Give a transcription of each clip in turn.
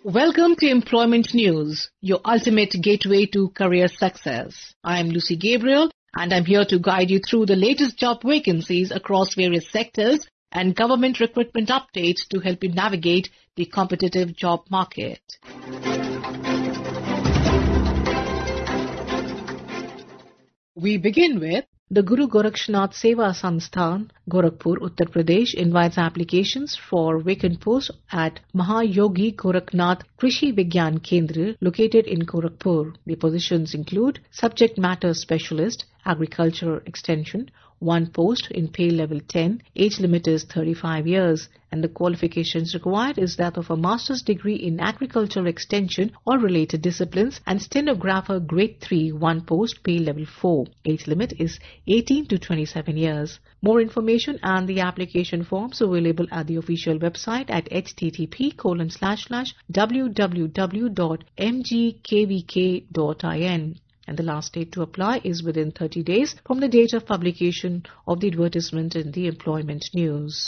Welcome to Employment News, your ultimate gateway to career success. I am Lucy Gabriel and I'm here to guide you through the latest job vacancies across various sectors and government recruitment updates to help you navigate the competitive job market. We begin with the Guru Gorakshnath Seva Sansthan, Gorakhpur, Uttar Pradesh invites applications for vacant posts at Mahayogi Gorakhnath Krishi Vigyan Kendra located in Gorakhpur. The positions include Subject Matter Specialist, Agriculture Extension, one post in pay level 10, age limit is 35 years, and the qualifications required is that of a master's degree in agricultural extension or related disciplines and stenographer grade 3, one post, pay level 4. Age limit is 18 to 27 years. More information and the application forms available at the official website at http://www.mgkvk.in. And the last date to apply is within 30 days from the date of publication of the advertisement in the Employment News.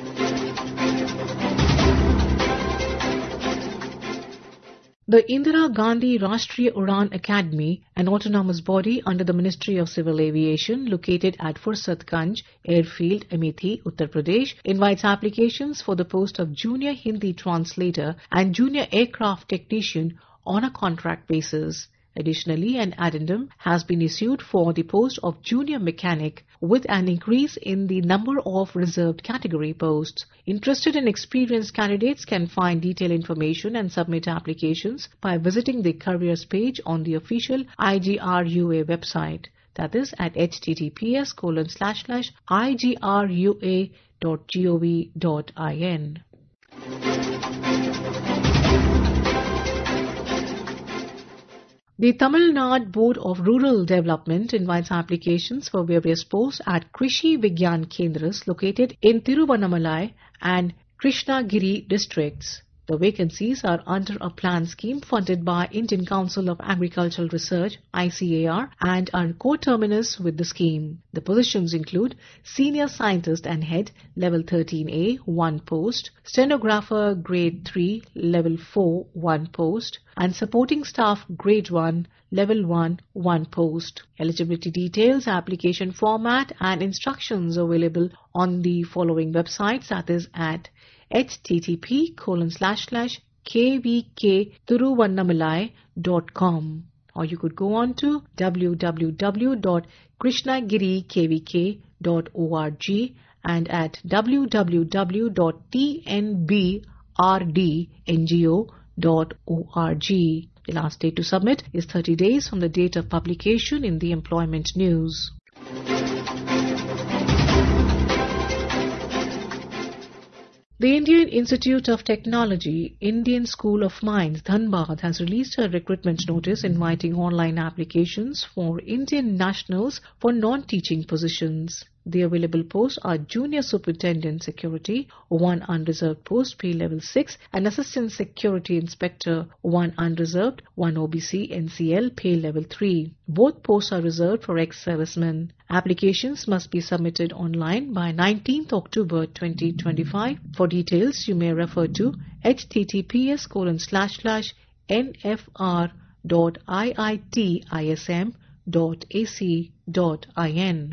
The Indira Gandhi Rashtriya Udan Academy, an autonomous body under the Ministry of Civil Aviation located at Fursatganj Airfield, Amethi, Uttar Pradesh, invites applications for the post of Junior Hindi Translator and Junior Aircraft Technician on a contract basis. Additionally, an addendum has been issued for the post of junior mechanic with an increase in the number of reserved category posts. Interested and experienced candidates can find detailed information and submit applications by visiting the careers page on the official IGRUA website. That is at https://igrua.gov.in. The Tamil Nadu Board of Rural Development invites applications for various posts at Krishi Vigyan Kendras located in Tiruvannamalai and Krishnagiri districts. The vacancies are under a plan scheme funded by Indian Council of Agricultural Research (ICAR) and are co-terminus with the scheme. The positions include Senior Scientist and Head Level 13A, one post, Stenographer Grade 3, Level 4, one post, and Supporting Staff Grade 1, Level 1, one post. Eligibility details, application format and instructions available on the following websites, that is at http://kvktiruvannamalai.com, or you could go on to www.krishnagirikvk.org and at www.tnbrdngo.org. The last date to submit is 30 days from the date of publication in the Employment News. The Indian Institute of Technology, Indian School of Mines, Dhanbad has released a recruitment notice inviting online applications for Indian nationals for non-teaching positions. The available posts are Junior Superintendent Security, one unreserved post, pay level 6, and Assistant Security Inspector, one unreserved, one OBC NCL, pay level 3. Both posts are reserved for ex-servicemen. Applications must be submitted online by 19th October 2025. For details, you may refer to https://nfr.iitism.ac.in.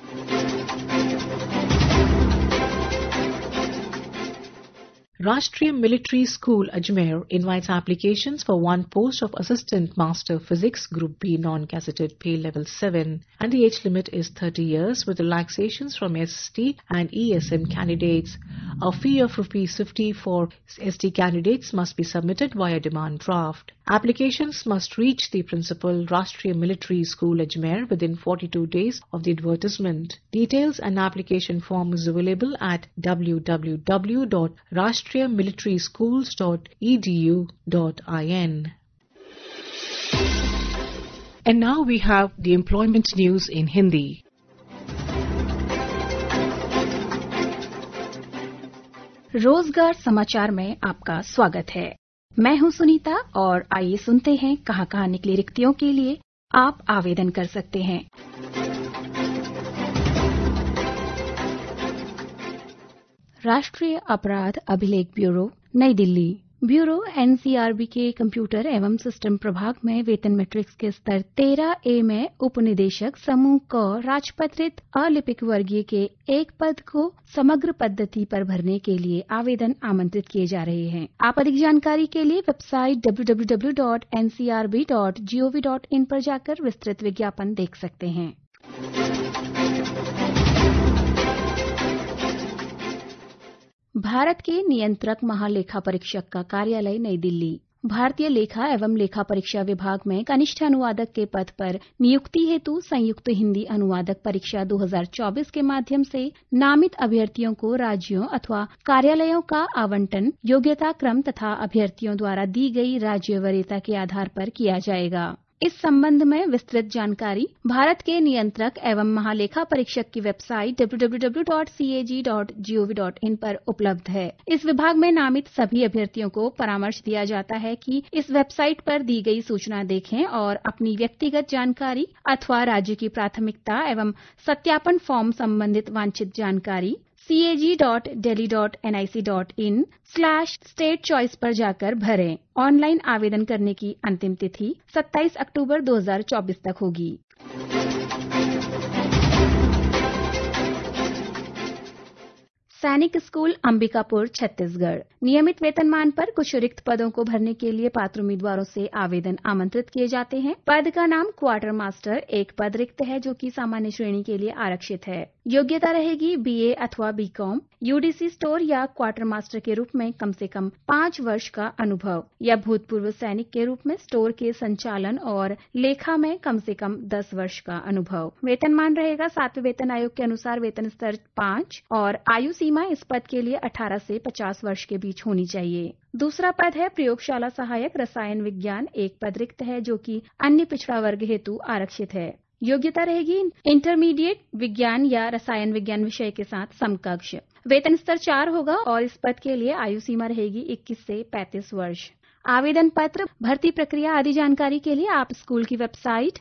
Rashtriya Military School Ajmer invites applications for one post of Assistant Master Physics Group B non-gazetted, pay level 7, and the age limit is 30 years with relaxations from ST and ESM candidates. A fee of ₹50 for ST candidates must be submitted via demand draft. Applications must reach the principal Rashtriya Military School Ajmer within 42 days of the advertisement. Details and application form is available at www.rashtriyamilitaryschools.edu.in. And now we have the employment news in Hindi. रोजगार समाचार में आपका स्वागत है। मैं हूं सुनीता और आइए सुनते हैं कहां निकली रिक्तियों के लिए आप आवेदन कर सकते हैं। राष्ट्रीय अपराध अभिलेख ब्यूरो, नई दिल्ली ब्यूरो एनसीआरबी के कंप्यूटर एवं सिस्टम प्रभाग में वेतन मैट्रिक्स के स्तर 13A में उप निदेशक समूह क राजपत्रित अलिपिक वर्गीय के एक पद को समग्र पद्धति पर भरने के लिए आवेदन आमंत्रित किए जा रहे हैं। आप अधिक जानकारी के लिए वेबसाइट www.ncrb.gov.in पर जाकर विस्तृत विज्ञापन देख सकते हैं। भारत के नियंत्रक महालेखा परीक्षक का कार्यालय नई दिल्ली। भारतीय लेखा एवं लेखा परीक्षा विभाग में कनिष्ठ अनुवादक के पद पर नियुक्ति हेतु संयुक्त हिंदी अनुवादक परीक्षा 2024 के माध्यम से नामित अभ्यर्थियों को राज्यों अथवा कार्यालयों का आवंटन योग्यता क्रम तथा अभ्यर्थियों द्वारा दी गई राज्य वरीयता के आधार पर किया जाएगा। इस संबंध में विस्तृत जानकारी भारत के नियंत्रक एवं महालेखा परीक्षक की वेबसाइट www.cag.gov.in पर उपलब्ध है। इस विभाग में नामित सभी अभ्यर्थियों को परामर्श दिया जाता है कि इस वेबसाइट पर दी गई सूचना देखें और अपनी व्यक्तिगत जानकारी अथवा राज्य की प्राथमिकता एवं सत्यापन फॉर्म संबंधित वांछित जानकारी cag.delhi.nic.in/state choice पर जाकर भरें। ऑनलाइन आवेदन करने की अंतिम तिथि 27 अक्टूबर 2024 तक होगी। सैनिक स्कूल अंबिकापुर छत्तीसगढ़। नियमित वेतनमान पर कुछ रिक्त पदों को भरने के लिए पात्र उम्मीदवारों से आवेदन आमंत्रित किए जाते हैं। पद का नाम क्वार्टर मास्टर, एक पद रिक्त है जो कि सामान्य श्रेणी के लिए आरक्षित है। योग्यता रहेगी बीए अथवा बीकॉम, यूडीसी स्टोर या क्वार्टर मास्टर के रूप में कम से कम 5 वर्ष का अनुभव या भूतपूर्व सैनिक के रूप में स्टोर के संचालन और लेखा में कम से कम 10 वर्ष का अनुभव। वेतनमान रहेगा 7वें वेतन आयोग के अनुसार वेतन स्तर 5 और आयु सीमा इस पद के लिए 18 से 50 वर्ष के बीच होनी चाहिए। दूसरा पद है प्रयोगशाला सहायक रसायन विज्ञान, एक पद रिक्त है जो कि अन्य पिछड़ा वर्ग हेतु आरक्षित है। योग्यता रहेगी इंटरमीडिएट विज्ञान या रसायन विज्ञान विषय के साथ समकक्ष। वेतन स्तर 4 होगा और इस पद के लिए आयु सीमा रहेगी 21 से 35 वर्ष। आवेदन पत्र, भर्ती प्रक्रिया आदि जानकारी के लिए आप स्कूल की वेबसाइट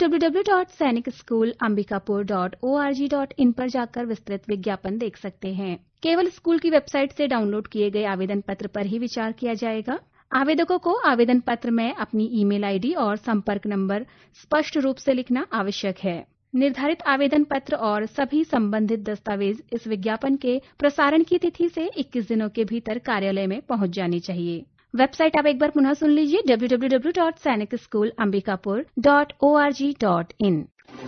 www.sainikschoolamбикапур.org.in पर जाकर विस्तृत विज्ञापन देख सकते हैं। केवल स्कूल की वेबसाइट से डाउनलोड किए गए आवेदन पत्र पर ही विचार किया जाएगा। आवेदकों को आवेदन पत्र में अपनी ईमेल आईडी और संपर्क नंबर स्पष्ट रूप से लिखना आवश्यक है। निर्धारित आवेदन पत्र और सभी संबंधित दस्तावेज इस विज्ञापन के प्रसारण की तिथि से 21 दिनों के भीतर कार्यालय में पहुंच जानी चाहिए। वेबसाइट आप एक बार पुनः सुन लीजिए www.sainikschoolamбикапур.org.in।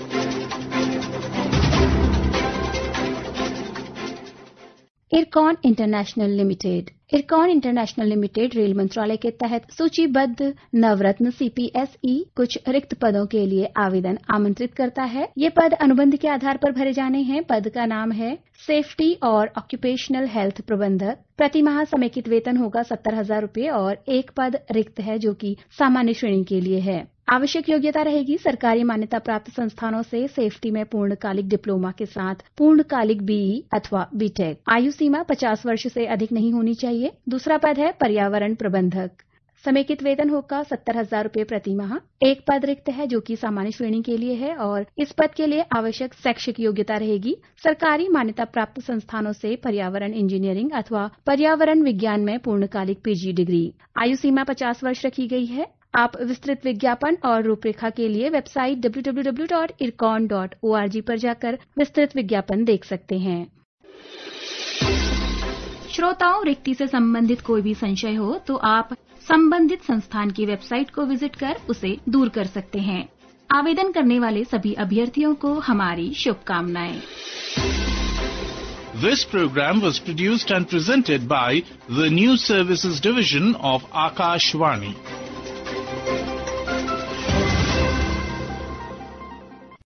Ircon International Limited. Ircon International Limited rail मंत्रालय के तहत सूचीबद्ध नवरत्न CPSE कुछ रिक्त पदों के लिए आवेदन आमंत्रित करता है। ये पद अनुबंध के आधार पर भरे जाने हैं। पद का नाम है सेफ्टी और ऑक्यूपेशनल हेल्थ प्रबंधक। प्रति माह समेकित वेतन होगा 70,000 रूपये और एक पद रिक्त है जो कि सामान्य श्रेणी के लिए है। आवश्यक योग्यता रहेगी सरकारी मान्यता प्राप्त संस्थानों से सेफ्टी में पूर्णकालिक डिप्लोमा के साथ पूर्णकालिक BE अथवा BTech। आयु सीमा 50 वर्ष से अधिक नहीं होनी चाहिए। दूसरा पद है पर्यावरण प्रबंधक। समेकित वेतन होगा 70,000 रूपये प्रति माह। एक पद रिक्त है जो कि सामान्य श्रेणी के लिए है और इस पद के लिए आवश्यक शैक्षिक योग्यता रहेगी सरकारी मान्यता प्राप्त संस्थानों से पर्यावरण इंजीनियरिंग अथवा पर्यावरण विज्ञान में पूर्णकालिक PG डिग्री। आयु सीमा 50 वर्ष रखी गई है। आप विस्तृत विज्ञापन और रूपरेखा के लिए वेबसाइट www.ircon.org पर जाकर विस्तृत विज्ञापन देख सकते हैं। श्रोताओं, रिक्ति से संबंधित कोई भी संशय हो तो आप संबंधित संस्थान की वेबसाइट को विजिट कर उसे दूर कर सकते हैं। आवेदन करने वाले सभी अभ्यर्थियों को हमारी शुभकामनाएं। This program was produced and presented by the News Services Division of Akashvani.